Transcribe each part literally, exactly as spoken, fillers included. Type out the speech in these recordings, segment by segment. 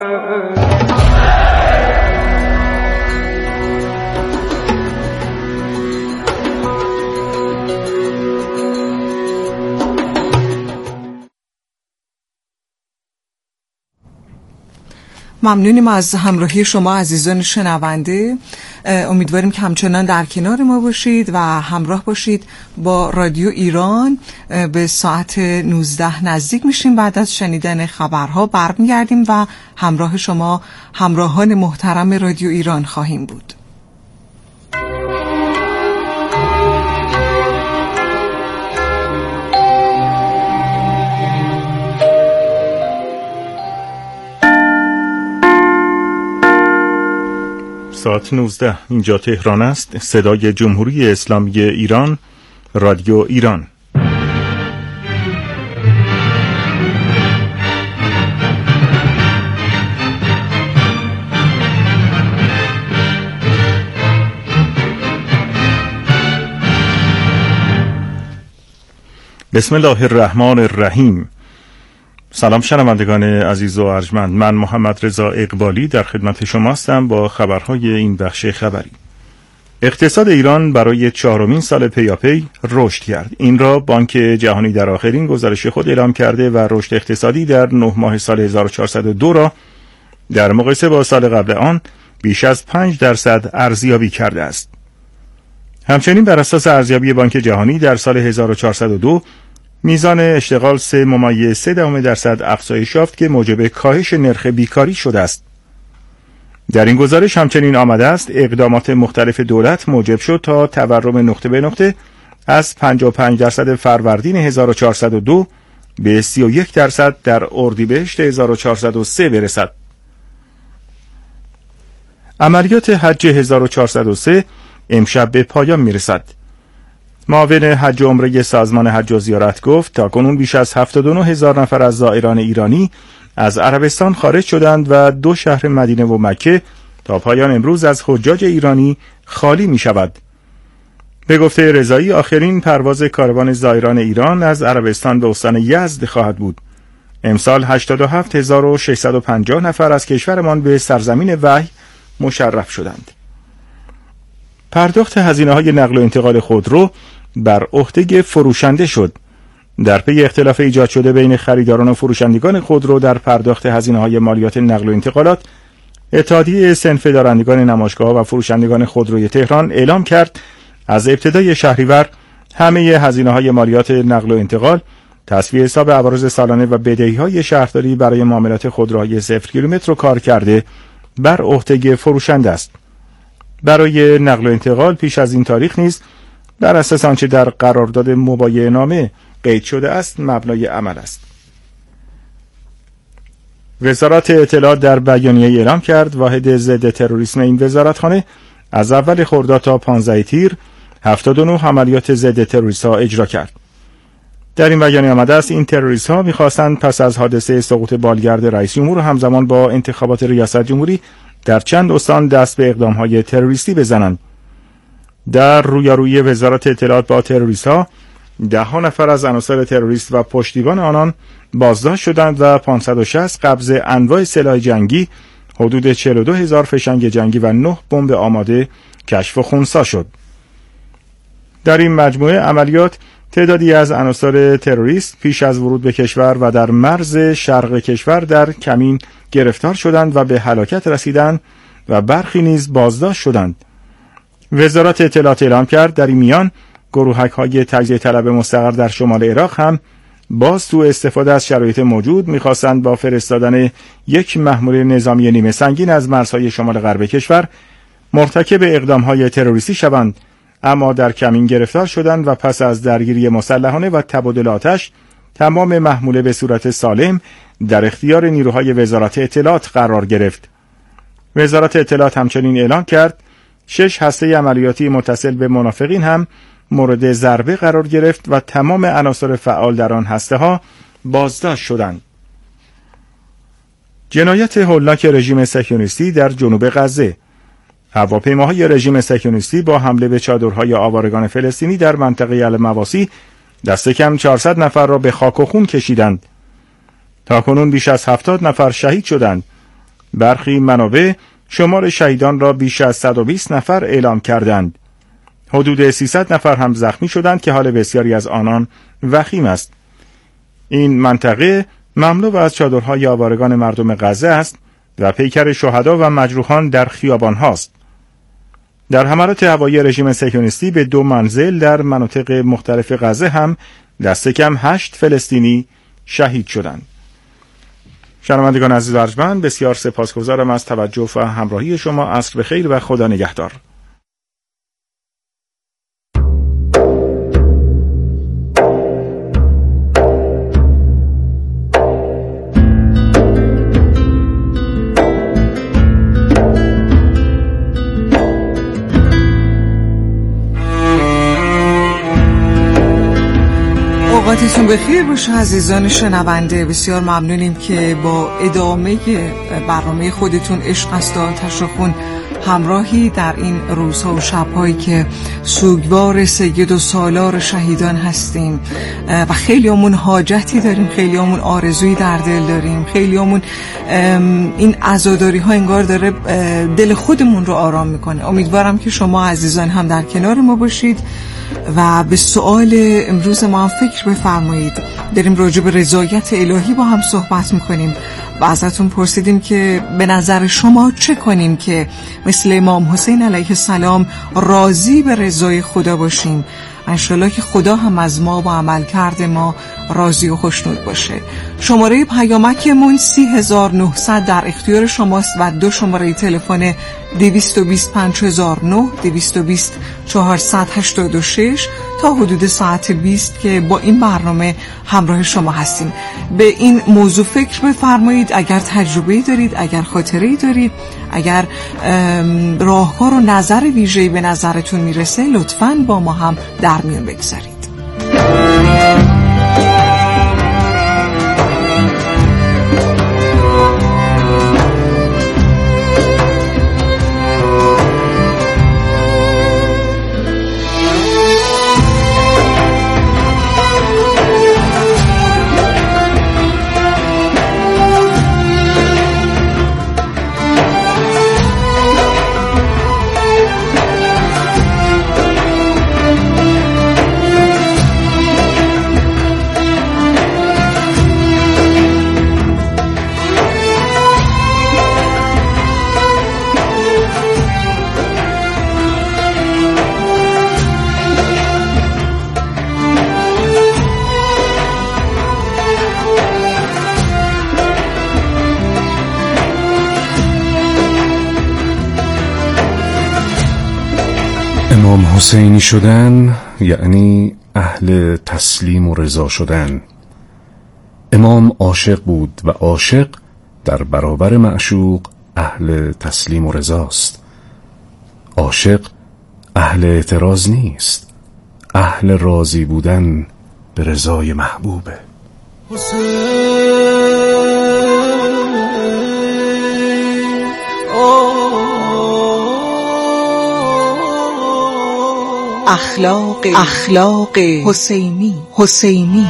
ممنونیم از همراهی شما عزیزان شنونده. امیدواریم که همچنان در کنار ما باشید و همراه باشید با رادیو ایران. به ساعت نوزده نزدیک میشیم. بعد از شنیدن خبرها برمیگردیم و همراه شما همراهان محترم رادیو ایران خواهیم بود. ساعت نوزده اینجا تهران است. صدای جمهوری اسلامی ایران، رادیو ایران. بسم الله الرحمن الرحیم. سلام شنوندگان عزیز و ارجمند، من محمد رضا اقبالی در خدمت شما هستم با خبرهای این بخش خبری. اقتصاد ایران برای چهارمین سال پیاپی رشد کرد. این را بانک جهانی در آخرین گزارش خود اعلام کرده و رشد اقتصادی در نه ماه سال هزار و چهارصد و دو را در مقایسه با سال قبل آن بیش از پنج درصد ارزیابی کرده است. همچنین بر اساس ارزیابی بانک جهانی در سال هزار و چهارصد و دو میزان اشتغال سه ممیز سه دهم درصد افزایش یافت که موجب کاهش نرخ بیکاری شده است. در این گزارش همچنین آمده است اقدامات مختلف دولت موجب شد تا تورم نقطه به نقطه از پنجاه و پنج درصد فروردین هزار و چهارصد و دو به سی و یک درصد در اردیبهشت هزار و چهارصد و سه برسد. عملیات حج هزار و چهارصد و سه امشب به پایان میرسد. معاون حج و عمره سازمان حج و زیارت گفت تاکنون بیش از هفتاد و نه هزار نفر از زائران ایرانی از عربستان خارج شدند و دو شهر مدینه و مکه تا پایان امروز از حجاج ایرانی خالی می شود. به گفته رضایی آخرین پرواز کاروان زائران ایران از عربستان به استان یزد خواهد بود. امسال هشتاد و هفت هزار و ششصد و پنجاه نفر از کشورمان به سرزمین وحی مشرف شدند. پرداخت هزینه‌های نقل و انتقال خودرو بر عهده فروشنده شد. در پی اختلاف ایجاد شده بین خریداران و فروشندگان خودرو در پرداخت هزینه‌های مالیات نقل و انتقالات، اتحادیه صنف دارندگان نمایشگاه‌ها و فروشندگان خودروی تهران اعلام کرد از ابتدای شهریور همه هزینه‌های مالیات نقل و انتقال، تصفیه حساب عوارض سالانه و بدهی‌های شهرداری برای معاملات خودروهای صفر کیلومتر و کار کرده بر عهده فروشنده است. برای نقل و انتقال پیش از این تاریخ نیز بر اساس آنچه در قرارداد مبایعه نامه قید شده است مبنای عمل است. وزارت اطلاعات در بیانیه اعلام کرد واحد ضد تروریسم این وزارتخانه از اول خرداد تا پانزده تیر هفتاد و نه عملیات ضد تروریست ها اجرا کرد. در این بیانیه آمده است این تروریست ها می‌خواستند پس از حادثه سقوط بالگرد رئیس جمهور همزمان با انتخابات ریاست جمهوری در چند استان دست به اقدام‌های تروریستی بزنند. در رویارویی وزارت اطلاعات با تروریست‌ها، ده ها نفر از عناصر تروریست و پشتیبان آنان بازداشت شدند و پانصد و شصت قبض انواع سلاح جنگی، حدود چهل و دو هزار فشنگ جنگی و نه بمب آماده کشف و خنثی شد. در این مجموعه عملیات تعدادی از عناصر تروریست پیش از ورود به کشور و در مرز شرق کشور در کمین گرفتار شدند و به هلاکت رسیدند و برخی نیز بازداشت شدند. وزارت اطلاعات اعلام کرد در این میان گروهک‌های تجزیه طلب مستقر در شمال عراق هم باز تو استفاده از شرایط موجود می‌خواستند با فرستادن یک محمول نظامی نیمه سنگین از مرزهای شمال غرب کشور مرتکب اقدام‌های تروریستی شوند، اما در کمین گرفتار شدند و پس از درگیری مسلحانه و تبادل آتش تمام محموله به صورت سالم در اختیار نیروهای وزارت اطلاعات قرار گرفت. وزارت اطلاعات همچنین اعلام کرد شش هسته عملیاتی متصل به منافقین هم مورد ضربه قرار گرفت و تمام عناصر فعال در آن هسته ها بازداشت شدند. جنایت هولناک رژیم صهیونیستی در جنوب غزه. هواپیماهای رژیم صهیونیستی با حمله به چادرهای آوارگان فلسطینی در منطقه المواسی دست کم چهارصد نفر را به خاک و خون کشیدند. تاکنون بیش از هفتاد نفر شهید شدند. برخی منابع شمار شهیدان را بیش از صد و بیست نفر اعلام کردند. حدود سیصد نفر هم زخمی شدند که حال بسیاری از آنان وخیم است. این منطقه مملو از چادرهای آوارگان مردم غزه است و پیکر شهدا و مجروحان در خیابان هاست. در حملات هوایی رژیم صهیونیستی به دو منزل در مناطق مختلف غزه هم دست کم هشت فلسطینی شهید شدند. شنوندگان عزیز و ارجمند، بسیار سپاسگزارم از توجه و همراهی شما. عصر بخیر و خدا نگهدار. اوقاتتون بخیر باشه عزیزان شنونده. بسیار ممنونیم که با ادامه برنامه خودتون عشق است و آتش خون همراهی در این روزها و شبهایی که سوگوار سید و سالار شهیدان هستیم و خیلیامون حاجتی داریم، خیلیامون آرزویی در دل داریم، خیلیامون این عزاداری ها انگار داره دل خودمون رو آرام میکنه. امیدوارم که شما عزیزان هم در کنار ما باشید و به سوال امروز ما هم فکر بفرمایید. داریم راجع به رضایت الهی با هم صحبت میکنیم و ازتون پرسیدیم که به نظر شما چه کنیم که مثل امام حسین علیه السلام راضی به رضای خدا باشیم. انشالله که خدا هم از ما و عمل کرده ما راضی و خوشنود باشه. شماره پیامکمون سی هزار و نهصد در اختیار شماست و دو شماره تلفن دویست و بیست پنج هزار و نه، دویست و بیست چهارصد و هشتاد و شش تا حدود ساعت بیست که با این برنامه همراه شما هستیم. به این موضوع فکر بفرمایید. اگر تجربه‌ای دارید، اگر خاطره‌ای دارید، اگر راهکار و نظر ویژه‌ای به نظرتون میرسه، لطفاً با ما هم در میون بگذارید. امام حسینی شدن یعنی اهل تسلیم و رضا شدن. امام عاشق بود و عاشق در برابر معشوق اهل تسلیم و رضاست. عاشق اهل اعتراض نیست، اهل راضی بودن به رضای محبوبه. اخلاق اخلاق حسینی حسینی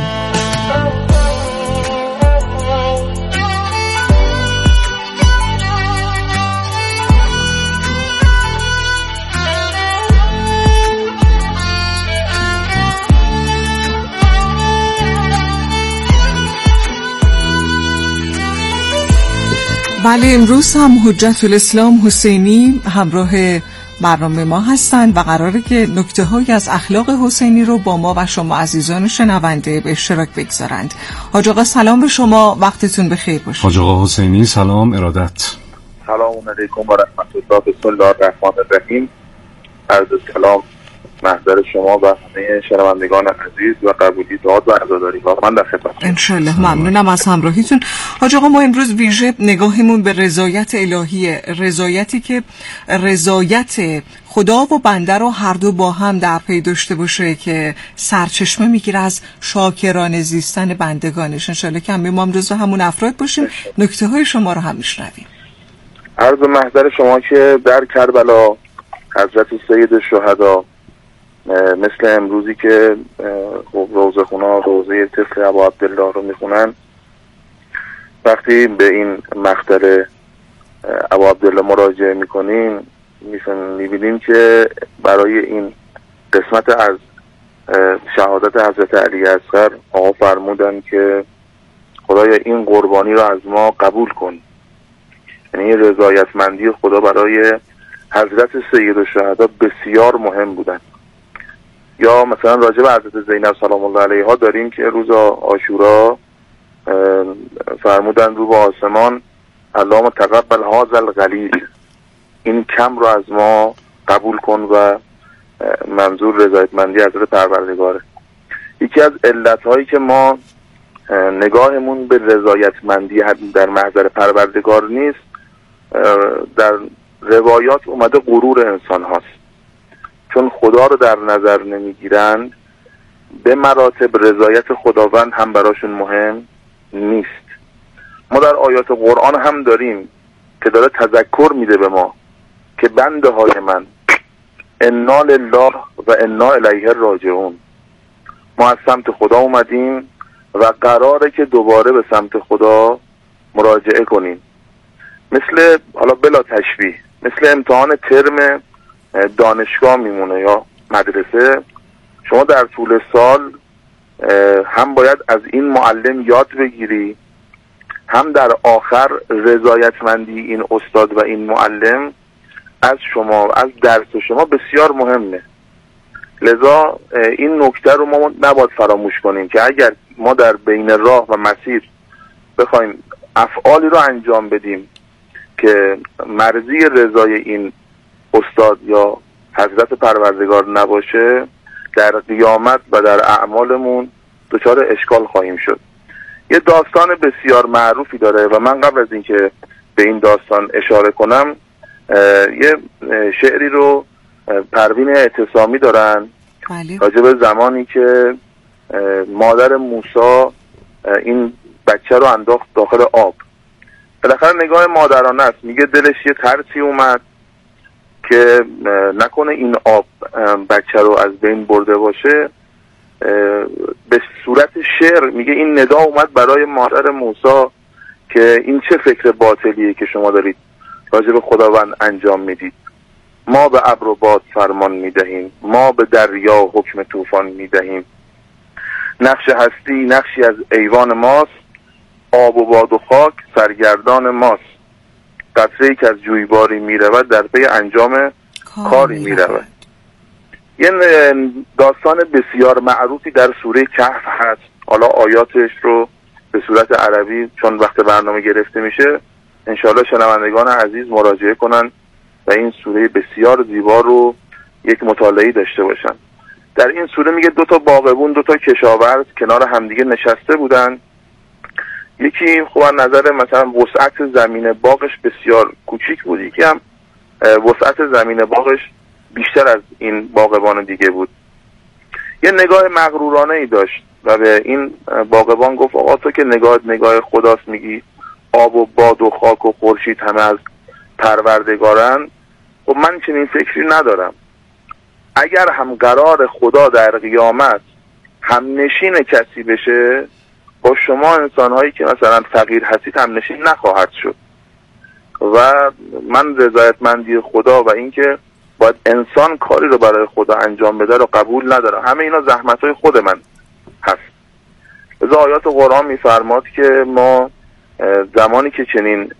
بله، امروز هم حجت الاسلام حسینی همراه برنامه ما هستند و قراره که نکته هایی از اخلاق حسینی رو با ما و شما عزیزان شنونده به اشتراک بگذارند. حاج آقا سلام به شما، وقتتون بخیر باشه. حاج آقا حسینی سلام، ارادت. سلام علیکم و رحمت الله، بسم الله الرحمن الرحیم. عرض سلام محضر شما و همه شنوندگان عزیز و قبولی داد و عزاداری با من در خدمت. انشالله. ممنونم از همراهیتون. حاج آقا ما امروز ویژه نگاهمون به رضایت الهیه، رضایتی که رضایت خدا و بنده رو هر دو با هم در پی داشته باشه که سرچشمه میگیره از شاکرانه زیستن بندگانش. انشالله که همه ما هم جزو همون افراد باشیم. نکته های شما رو هم میشنویم. عرض محضر شما که در کربلا حضرت سید الشهدا مثل امروزی که روزه خونا روزه طفل ابا عبدالله رو میخونن، وقتی به این مقتل ابا عبدالله مراجعه میکنیم میبینیم که برای این قسمت از شهادت حضرت علی اصغر آقا فرمودن که خدایا این قربانی رو از ما قبول کن. یعنی رضایتمندی خدا برای حضرت سید الشهدا بسیار مهم بودن. یا مثلا راجع به حضرت زینب سلام الله علیها داریم که روز عاشورا فرمودن رو به آسمان اللهم تقبل هذا القلیل، این کم رو از ما قبول کن، و منظور رضایتمندی حضرت پروردگاره. یکی از علتهایی که ما نگاهمون به رضایتمندی در محضر پروردگار نیست، در روایات اومده غرور انسان هاست، چون خدا رو در نظر نمیگیرن به مراتب رضایت خداوند هم براشون مهم نیست. ما در آیات قرآن هم داریم که داره تذکر میده به ما که بنده های من انا لله و انا الیه راجعون، ما از سمت خدا اومدیم و قراره که دوباره به سمت خدا مراجعه کنیم. مثل حالا بلا تشبیه مثل امتحان ترم دانشگاه میمونه یا مدرسه. شما در طول سال هم باید از این معلم یاد بگیری، هم در آخر رضایتمندی این استاد و این معلم از شما، از درس شما بسیار مهمه. لذا این نکته رو ما نباید فراموش کنیم که اگر ما در بین راه و مسیر بخوایم افعالی رو انجام بدیم که مرضی رضای این استاد یا حضرت پروردگار نباشه، در قیامت و در اعمالمون دچار اشکال خواهیم شد. یه داستان بسیار معروفی داره و من قبل از اینکه به این داستان اشاره کنم یه شعری رو پروین اعتصامی دارن راجع به زمانی که مادر موسی این بچه رو انداخت داخل آب. بالاخره نگاه مادرانه است، میگه دلش یه ترسی اومد که نکنه این آب بچه رو از بین برده باشه. به صورت شعر میگه این ندا اومد برای مادر موسی که این چه فکر باطلیه که شما دارید راجع به خداوند انجام میدید. ما به ابر و باد فرمان میدهیم، ما به دریا حکم طوفان میدهیم، نقش هستی نقشی از ایوان ماست، آب و باد و خاک سرگردان ماست، قطره‌ای که از جویباری میرود در پی انجام کاری میرود. یه داستان بسیار معروفی در سوره کهف هست، حالا آیاتش رو به صورت عربی چون وقت برنامه گرفته میشه انشاءالله شنوندگان عزیز مراجعه کنن و این سوره بسیار زیبا رو یک مطالعه داشته باشن. در این سوره میگه دو تا باغبون، دو تا کشاورز کنار همدیگه نشسته بودن. یکی خب از نظر مثلا وسعت زمین باغش بسیار کوچیک بود، یکی هم وسعت زمین باغش بیشتر از این باغبان دیگه بود. یه نگاه مغرورانه ای داشت و به این باغبان گفت آقا تو که نگاهت نگاه خداست، میگی آب و باد و خاک و خورشید همه از پروردگارن، خب من چنین فکری ندارم. اگر هم قرار خدا در قیامت هم نشین کسی بشه، با شما انسان‌هایی که مثلا فقیر هستید هم نشین نخواهد شد. و من رضایتمندی خدا و اینکه باید انسان کاری رو برای خدا انجام بده رو قبول ندارم. همه اینا زحمت‌های خود من هست. از آیات قرآن می‌فرماد که ما زمانی که چنین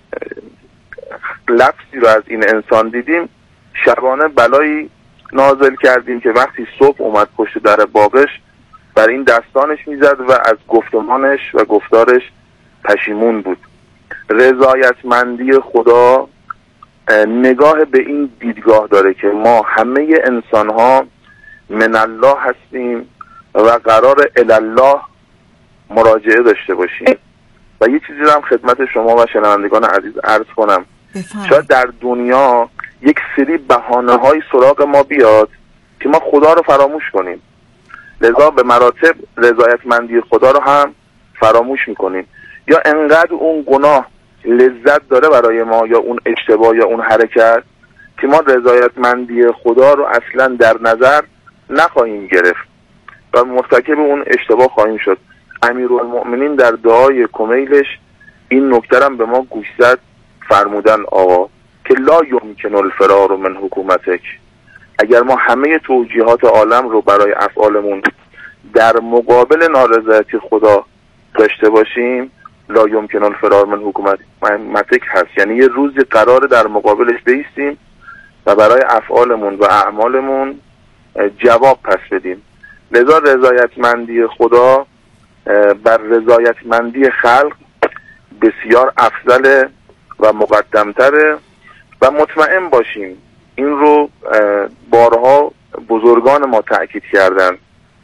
لفظی رو از این انسان دیدیم شبانه بلایی نازل کردیم که وقتی صبح اومد پشت در باغش بر این دستانش میزد و از گفتمانش و گفتارش پشیمون بود. رضایتمندی خدا نگاه به این دیدگاه داره که ما همه انسان ها من الله هستیم و قرار الله مراجعه داشته باشیم. و یه چیزی رو هم خدمت شما و شنوندگان عزیز عرض کنم، شاید در دنیا یک سری بهانه های سراغ ما بیاد که ما خدا رو فراموش کنیم، لذا به مراتب رضایتمندی خدا رو هم فراموش میکنیم. یا انقدر اون گناه لذت داره برای ما یا اون اشتباه یا اون حرکت که ما رضایتمندی خدا رو اصلا در نظر نخواهیم گرفت و مرتکب اون اشتباه خواهیم شد. امیرالمؤمنین در دعای کمیلش این نکته هم به ما گوش زد، فرمودن آقا که لا یمکن الفرار من حکومتک، اگر ما همه توجیهات عالم رو برای افعالمون در مقابل نارضایتی خدا داشته باشیم، لا یمکن الفرار من حکومتک هست، یعنی یه روزی قرار در مقابلش بیستیم و برای افعالمون و اعمالمون جواب پس بدیم. لذا رضایتمندی خدا بر رضایتمندی خلق بسیار افضل و مقدمتره و مطمئن باشیم این رو بارها بزرگان ما تأکید کردن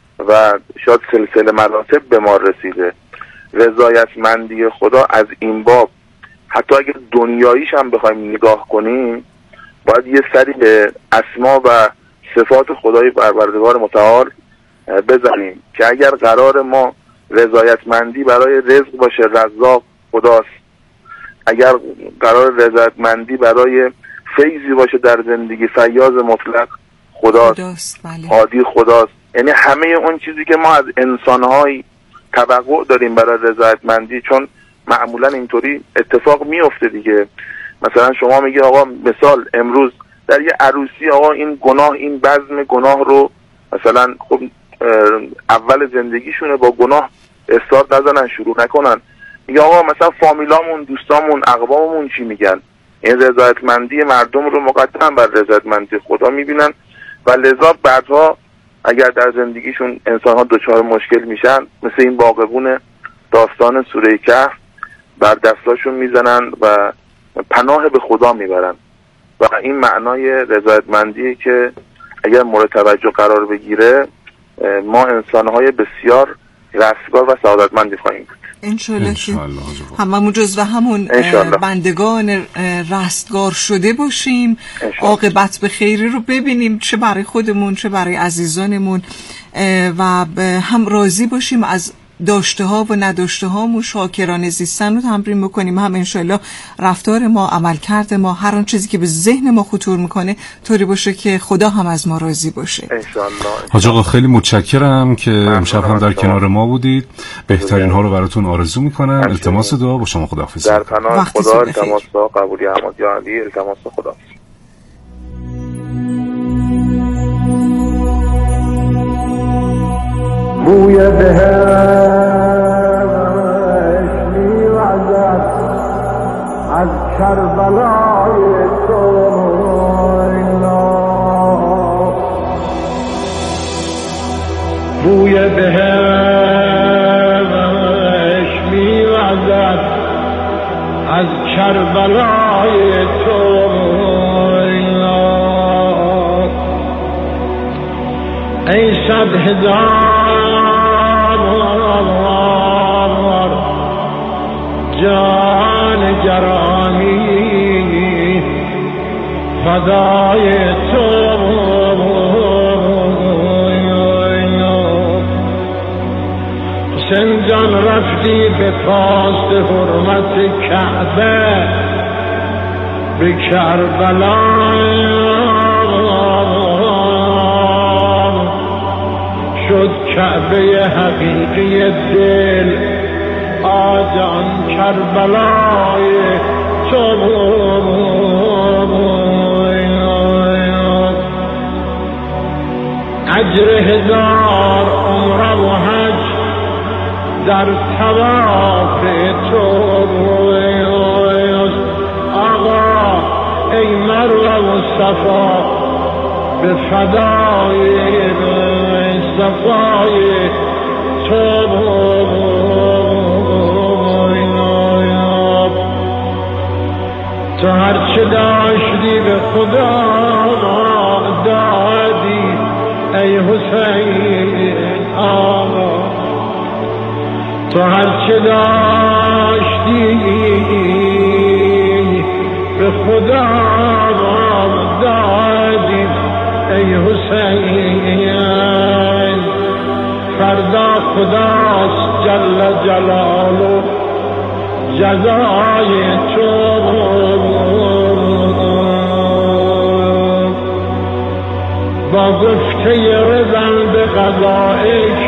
و شاید سلسله مراتب به ما رسیده. رضایتمندی خدا از این باب حتی اگر دنیاییش هم بخوایم نگاه کنیم باید یه سری به اسما و صفات خدای پروردگار متعال بزنیم که اگر قرار ما رضایتمندی برای رزق باشه رزاق خداست، اگر قرار رضایتمندی برای فیضی باشه در زندگی فیاض مطلق خداست, خداست بله. عادی خداست. یعنی همه اون چیزی که ما از انسان‌های توقع داریم برای رضایتمندی، چون معمولا اینطوری اتفاق میفته دیگه. مثلا شما میگی آقا مثال امروز در یه عروسی آقا این گناه این بزم گناه رو مثلا خب اول زندگیشونه با گناه استارت نزنن شروع نکنن، میگه آقا مثلا فامیلامون دوستامون اقواممون چی میگن. این رضایتمندی مردم رو مقدم بر رضایتمندی خدا میبینن و لذا بعدها اگر در زندگیشون انسان‌ها دچار مشکل میشن مثل این باغبون داستان سوره کهف بر دستاشون میزنن و پناه به خدا میبرن و این معنای رضایتمندی که اگر مورد توجه قرار بگیره ما انسان‌های بسیار رستگار و سعادتمندی خواهیم بود. انشالله که هممون جزو همون بندگان رستگار شده باشیم، عاقبت به خیری رو ببینیم، چه برای خودمون چه برای عزیزانمون، و هم راضی باشیم از داشته ها و نداشته هامون، شاکرانه زیستن رو تمرین بکنیم، هم انشالله رفتار ما عملکرد ما هر آن چیزی که به ذهن ما خطور میکنه طوری باشه که خدا هم از ما راضی باشه انشالله. حاج آقا خیلی متشکرم که امشب هم در کنار ما بودید، بهترین ها رو براتون آرزو میکنم. التماس دعا با شما، خداحافظی. در پناه خدا التماس دعا قبولی احمد یا علی، التماس خدا. بوی بهش میوزد از کربلای تو، بوی بهش میوزد از کربلای تو، ای صد هزار جان گرامی فدای تو، حسین جان رفتی به پاس حرمت کعبه به کربلا، شد کعبه حقیقی دل آجان کربلای تو، اجر هزار عمره و حج در طواف تو، آقا ای مروه و صفا به فدای صفای تو، تو هرچه داشتی به خدا دادی ای حسین آقا، تو هرچه داشتی به خدا دادی ای حسین، فردا خداست جل جلاله جزای تو، با گفته رضا به قضایک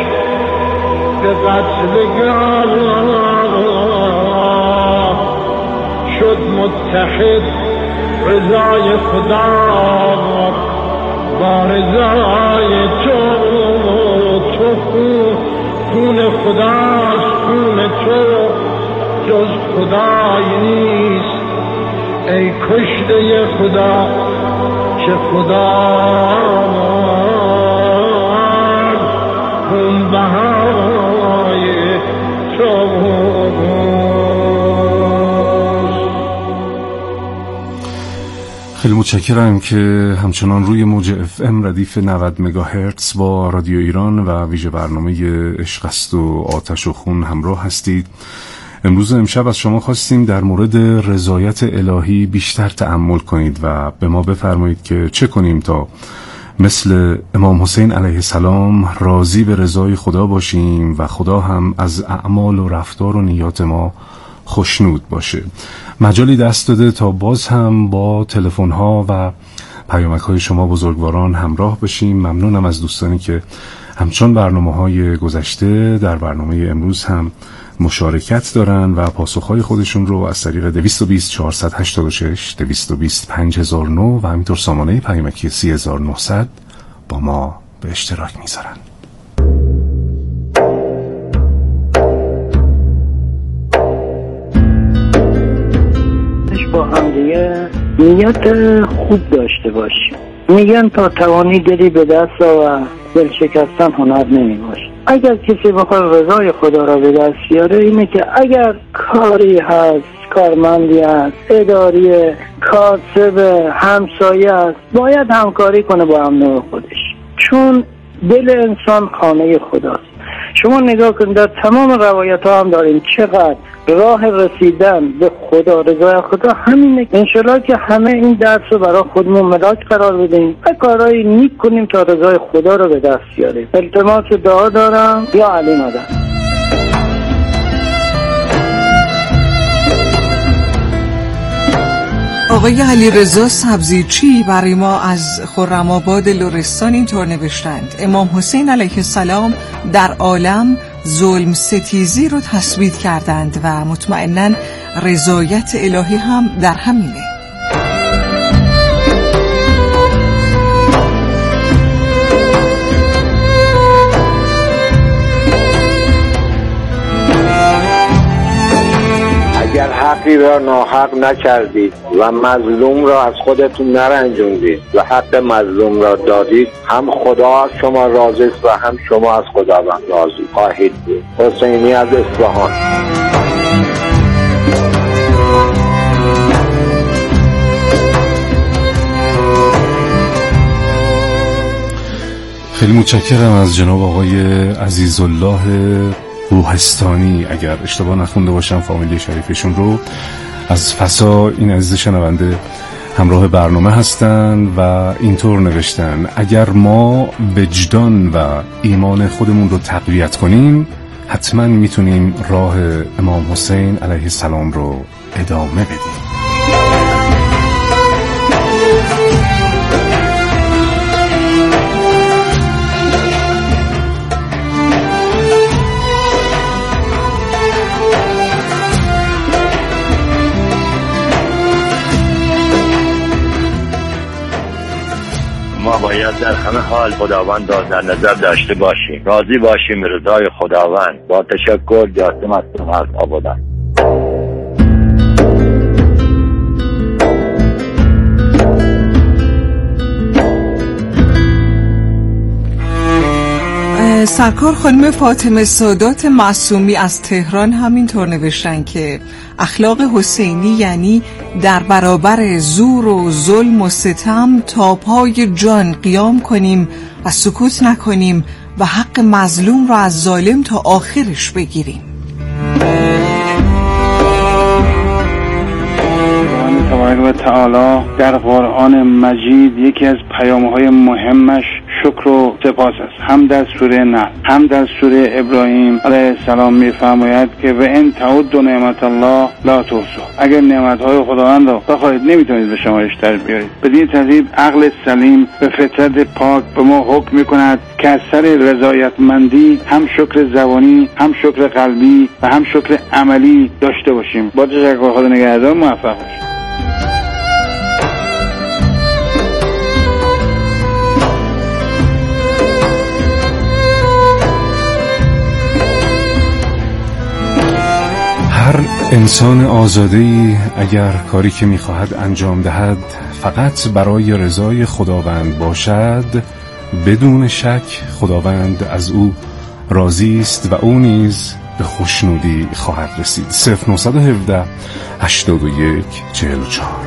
به قتلگاه شد متحد رضای خدا با رضای تو. تو خون خداست، خون تو جز خدای نیست. ای کشته خدا چه خدا خون بهای تو. خیلی متشکرم که همچنان روی موج اف ام ردیف نود مگاهرتز با رادیو ایران و ویژه برنامه عشق است و آتش و خون همراه هستید. امروز امشب از شما خواستیم در مورد رضایت الهی بیشتر تأمل کنید و به ما بفرمایید که چه کنیم تا مثل امام حسین علیه السلام راضی به رضای خدا باشیم و خدا هم از اعمال و رفتار و نیات ما خوشنود باشه. مجالی دست داده تا باز هم با تلفن‌ها و پیامک‌های شما بزرگواران همراه بشیم. ممنونم از دوستانی که همچون برنامه‌های گذشته در برنامه امروز هم مشارکت دارن و پاسخهای خودشون رو از طریق دویست و بیست چهارصد و هشتاد و شش دویست و بیست پنج هزار و نه و همینطور سامانه پیامکی سی هزار و نهصد با ما به اشتراک میذارن. با هم دیگه نیت خوب داشته باشیم. میگن تا توانی دلی به دست و دل شکستن هنر نمی باشه. اگر کسی بخواد رضای خدا را به دست بیاره اینه که اگر کاری هست، کارمندی هست، اداری، کاسب، همسایه هست، باید همکاری کنه با هم نوع خودش، چون دل انسان خانه خداست. شما نگاه کنید در تمام روایت ها هم داریم چقدر راه رسیدن به خدا، رضای خدا همینه. انشالله که همه این درس رو برای خودمون ملاک قرار بدیم و کارهایی نیک کنیم تا رضای خدا رو به دست بیاریم. التماس دعا دارم یا علی مادر. آقای علیرضا سبزیچی برای ما از خرم‌آباد لرستان اینطور نوشتند: امام حسین علیه السلام در عالم ظلم ستیزی رو تثبیت کردند و مطمئناً رضایت الهی هم در همینه. اگر حقی را ناحق نکردید و مظلوم را از خودتون نرنجوندید و حق مظلوم را دادید، هم خدا از شما راضی است و هم شما از خداوند راضی خواهید بود. حسینی از اصفهان. خیلی متشکرم از جناب آقای عزیزالله روحستانی، اگر اشتباه نخونده باشم فامیلی شریفشون رو، از فسا. این عزیز شنونده همراه برنامه هستن و اینطور نوشتن: اگر ما وجدان و ایمان خودمون رو تقویت کنیم حتما میتونیم راه امام حسین علیه السلام رو ادامه بدیم. ما باید در همه حال خداوند را در نظر داشته باشیم، راضی باشیم رضای خداوند. با تشکر، جاسم هستم از آبادان. سرکار خانم فاطمه سادات معصومی از تهران همینطور نوشتن که اخلاق حسینی یعنی در برابر زور و ظلم و ستم تا پای جان قیام کنیم و سکوت نکنیم و حق مظلوم را از ظالم تا آخرش بگیریم. تبارک و تعالی در قرآن مجید یکی از پیام‌های مهمش شکر و سپاس است. هم در سوره نحل هم در سوره ابراهیم علیه السلام می‌فرماید که و ان تعدوا نعمت الله لا تحصوها. اگر نعمت‌های خداوند را بخواهید نمیتونید به شمارش در بیارید. بدین ترتیب عقل سلیم به فطرت پاک به ما حکم می‌کند که از سر رضایتمندی هم شکر زبانی هم شکر قلبی و هم شکر عملی داشته باشیم. با تشکر، خدا نگهدار، موفق باشید. هر انسان آزاده‌ای اگر کاری که می‌خواهد انجام دهد فقط برای رضای خداوند باشد، بدون شک خداوند از او راضی است و او نیز به خوشنودی خواهد رسید. صفر نه یک هفت هشتاد و یک چهل و چهار.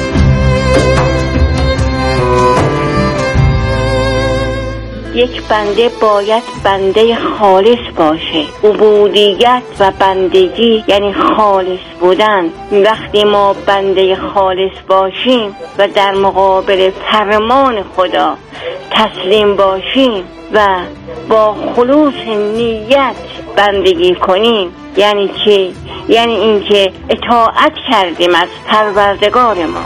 یک بنده باید بنده خالص باشه. عبودیت و بندگی یعنی خالص بودن. وقتی ما بنده خالص باشیم و در مقابل فرمان خدا تسلیم باشیم و با خلوص نیت بندگی کنیم، یعنی چی؟ یعنی اینکه اطاعت کردیم از پروردگار ما.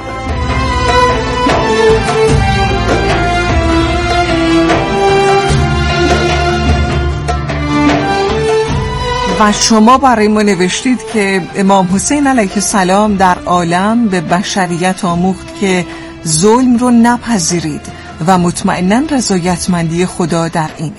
و شما برای ما نوشتید که امام حسین علیه السلام در عالم به بشریت آموخت که ظلم رو نپذیرید و مطمئناً رضایتمندی خدا در اینه.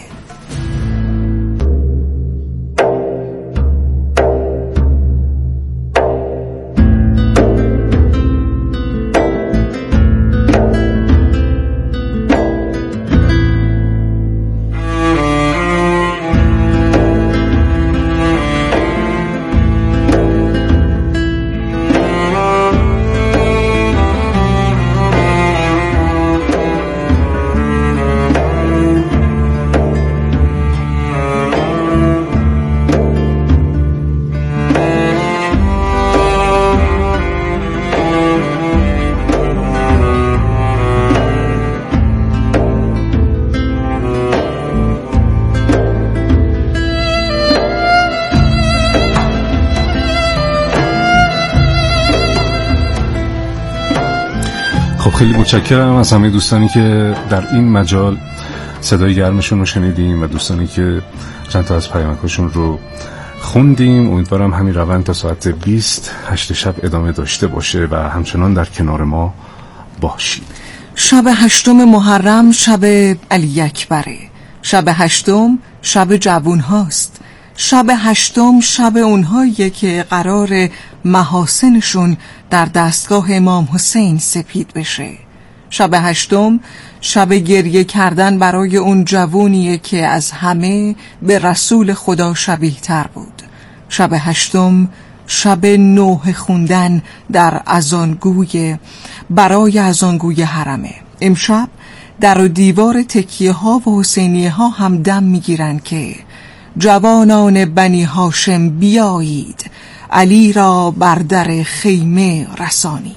خیلی متشکرم از همه دوستانی که در این مجال صدای گرمشون رو شنیدیم و دوستانی که چند تا از پیامکاشون رو خوندیم. امیدوارم همین روند تا ساعت بیست هشت شب ادامه داشته باشه و همچنان در کنار ما باشید. شب هشتم محرم شب علی اکبره. شب هشتم شب جوون هاست. شب هشتم شب اونهایی که قرار محاسنشون در دستگاه امام حسین سپید بشه. شب هشتم شب گریه کردن برای اون جوونیه که از همه به رسول خدا شبیه تر بود. شب هشتم شب نوح خوندن در اذانگوی برای اذانگوی حرمه. امشب در و دیوار تکیه ها و حسینیه ها هم دم میگیرن که جوانان بنی هاشم بیایید، علی را بر در خیمه رسانید.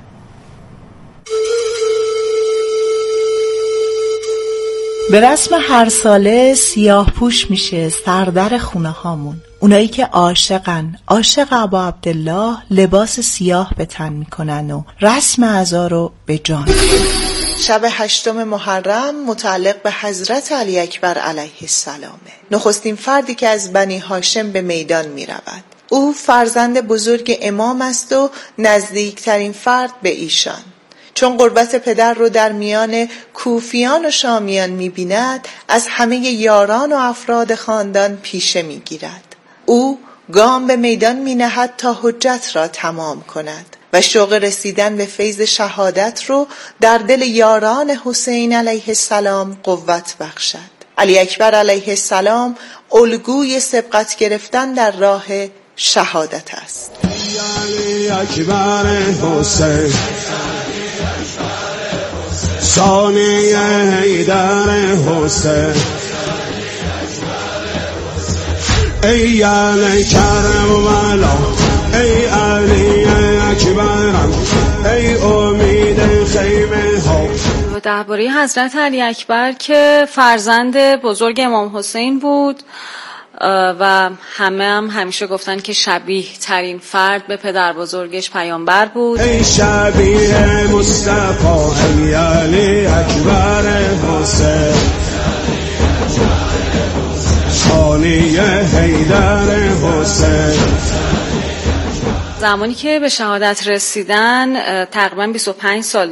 به رسم هر ساله سیاه پوش میشه سردر خونه هامون. اونایی که عاشقن، عاشق ابا عبدالله، لباس سیاه به تن میکنن و رسم عزا رو به جان. شب هشتم محرم متعلق به حضرت علی اکبر علیه السلامه. نخستین فردی که از بنی هاشم به میدان میرود. او فرزند بزرگ امام است و نزدیکترین فرد به ایشان. چون قربت پدر رو در میان کوفیان و شامیان می‌بیند، از همه یاران و افراد خاندان پیشه می‌گیرد. او گام به میدان می‌نهد تا حجت را تمام کند و شوق رسیدن به فیض شهادت رو در دل یاران حسین علیه السلام قوت بخشد. علی اکبر علیه السلام الگوی سبقت گرفتن در راه شهادت است. علی اکبر حسین ثانی حیدر حسین، ای علی کربلا، ای علی اکبرم، ای امید خیمه ها، بله، درباره حضرت علی اکبر که فرزند بزرگ امام حسین بود و همه هم همیشه گفتن که شبیه ترین فرد به پدر بزرگش پیامبر بود. ای شبیه مصطفی ای علی اکبر حسین، شانی حیدر حسین. زمانی که به شهادت رسیدن تقریبا بیست و پنج سال